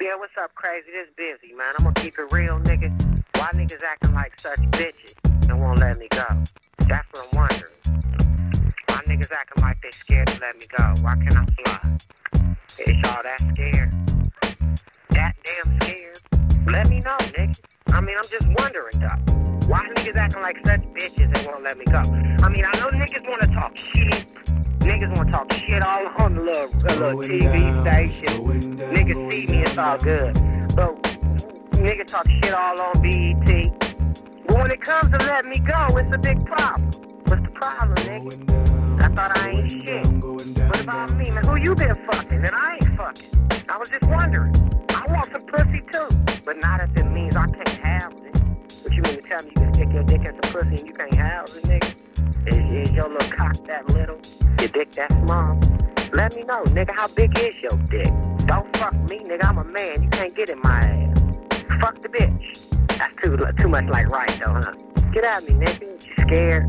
Yeah, what's up, crazy? This busy, man. I'm gonna keep it real, nigga. Why niggas acting like such bitches and won't let me go? That's what I'm wondering. Why niggas acting like they scared to let me go? Why can't I fly? Is y'all that scared? That damn scared? Let me know, nigga. I mean, I'm just wondering, though. Why niggas acting like such bitches and won't let me go? I mean, I know niggas wanna talk shit. Niggas wanna talk shit all on the little TV station. Niggas see me, it's all good. But niggas talk shit all on BET. But when it comes to letting me go, it's a big problem. What's the problem, nigga? I thought I ain't shit. What about me, man? Who you been fucking? And I ain't fucking. I was just wondering. I want some pussy too. But not if it means I can't have it. What you mean to tell me you can stick your dick in some pussy and you can't have it, nigga? Is your little cock that little? Your dick that small? Let me know, nigga, how big is your dick? Don't fuck me, nigga, I'm a man, you can't get in my ass. Fuck the bitch. That's too much like right, though, huh? Get at me, nigga, you scared?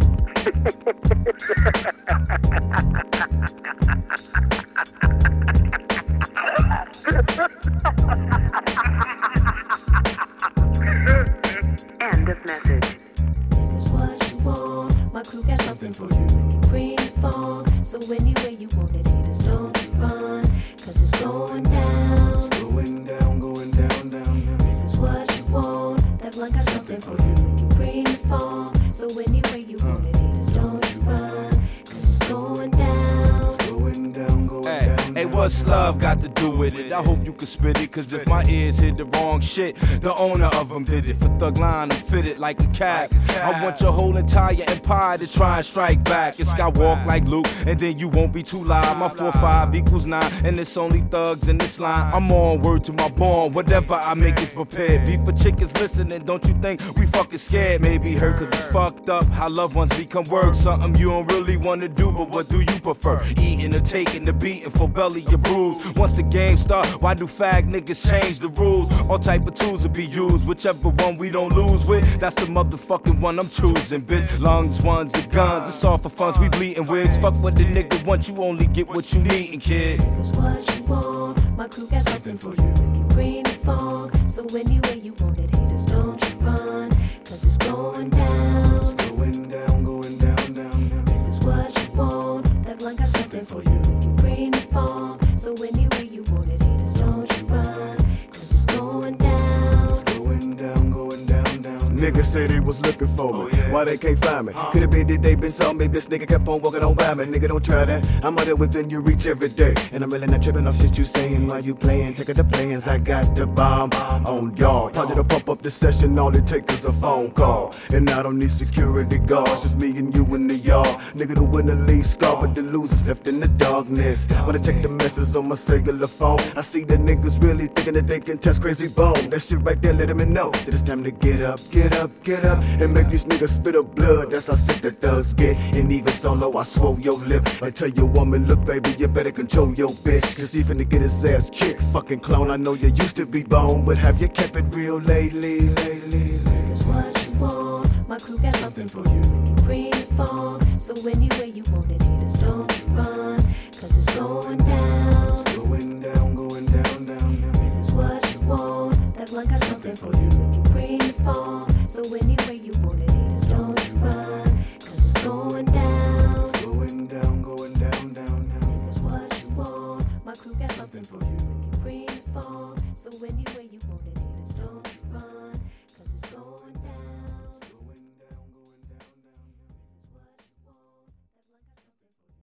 End of message. Niggas, what you want? My crew got something for you. Bring the funk. So anyway you want it, haters, don't you run. Cause it's going down. It's going down, going down, down, down. Niggas, what you want? That blunt got something for you. Bring the funk. So anyway you want it, haters, don't you run. Cause it's going down. It's going down, going down. Hey, what's love got to do with it? I hope you can spit it, cause if my ears hit the wrong shit, the owner of them did it. For Thug Line, I'm fitted like a cat. I want your whole entire empire to try and strike back. It's got walk like Luke, and then you won't be too loud. My 4-5 equals 9, and it's only thugs in this line. I'm on word to my born, whatever I make is prepared. Beef for chickens listening, don't you think we fucking scared? Maybe hurt cause it's fucked up how loved ones become work. Something you don't really wanna do, but what do you prefer? Eating or taking the beating for belly or bruise? Once the game start, why do fag niggas change the rules? All type of tools will be used, whichever one we don't lose with, that's the motherfucking one I'm choosing, bitch. Lungs, ones, and guns, it's all for funds, we bleeding wigs. Fuck what the nigga want, you only get what you needin', kid. Niggas, what you want? My crew got something for you. Bring the funk. So anyway you want it, haters, don't you run. Cause it's going down. It's going down, going down, down, down. Niggas, what you want? That blunt got something for you. Bring the funk. So anyway you want it, haters, don't you run. Cause it's going down. It's going down, going down, down. Niggas say they was looking for me. Why they can't find me? Could've been that they been saw me. This nigga kept on walking on by me. Nigga, don't try that. I'm out there within your reach every day. And I'm really not tripping off shit you saying while you playing. Taking the plans, I got the bomb on y'all. Probably to pump up the session, all it takes is a phone call. And I don't need security guards, just me and you in the yard. Nigga, the winner leads scar, but the losers left in the darkness. When I check the messages on my cellular phone, I see the niggas really thinking that they can test Crazy Bone. That shit right there letting me know that it's time to get up, get up, get up, and make these niggas spit up blood. That's how sick the thugs get. And even solo, I swole your lip. I tell your woman, look, baby, you better control your bitch. Cause even to get his ass kicked, fucking clone. I know you used to be bone, but have you kept it real lately? Niggas, what you want? My crew got something for you. Bring the funk. So anyway you want it, haters, don't you run. Cause it's going down. It's going down, going down, down, down. Niggas, what you want? That blunt got something for you. Bring the funk. So anyway you want it, haters, don't you run. Cause it's going down. It's going down, going down, down, down. Niggas, what you want? My crew got something for you. Bring the funk. So anyway